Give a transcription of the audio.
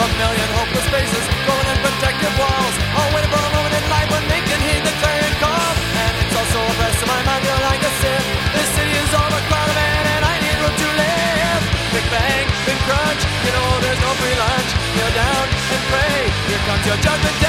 A million hopeless faces growing in protective walls, all waiting for a moment in life when they can hear the clarion call. And it's also a verse in my mind, you're like a sin. This city is overcrowded, man, and I need room to live. Big bang, big crunch, you know there's no free lunch. Kneel down and pray, here comes your judgment.